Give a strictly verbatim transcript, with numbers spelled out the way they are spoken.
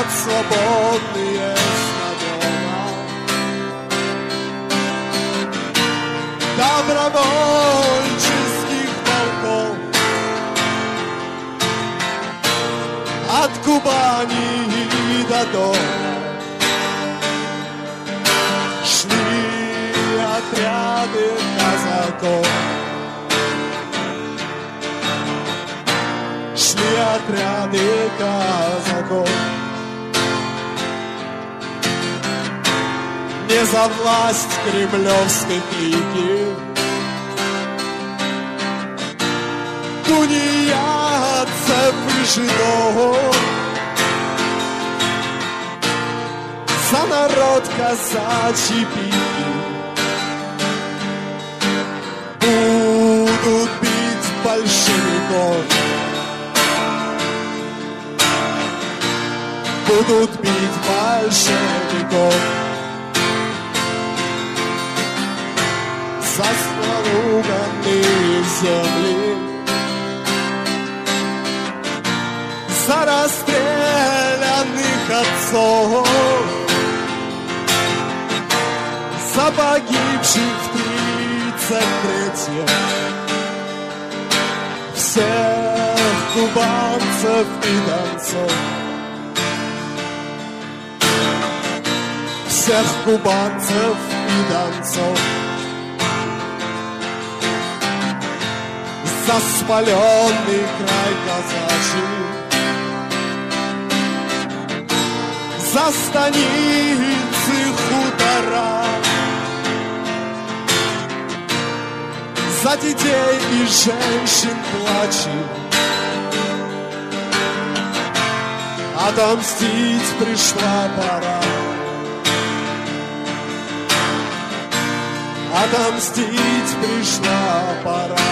стоят свободные знамена добровольческих полков от Кубани до Дона. Шли отряды казаков, шли отряды казаков. Не за власть кремлевской клики, тунеядцев и жидов, за народ казачьи пики. Будут бить большевиков, будут бить большевиков. За славуганные земли, за расстрелянных отцов, за погибших в тридцать третьем всех кубанцев и донцов, всех кубанцев и донцов. За спаленный край казачий, за станицы хутора, за детей и женщин плачи. Отомстить пришла пора, отомстить пришла пора.